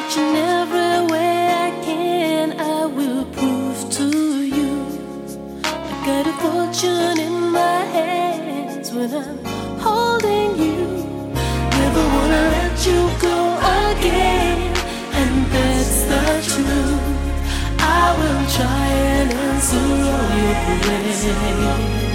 Each and every way I can, I will prove to you I got a fortune in my hands when I'm holding you. Never wanna let you go again, and that's the truth. I will try and answer all your prayers.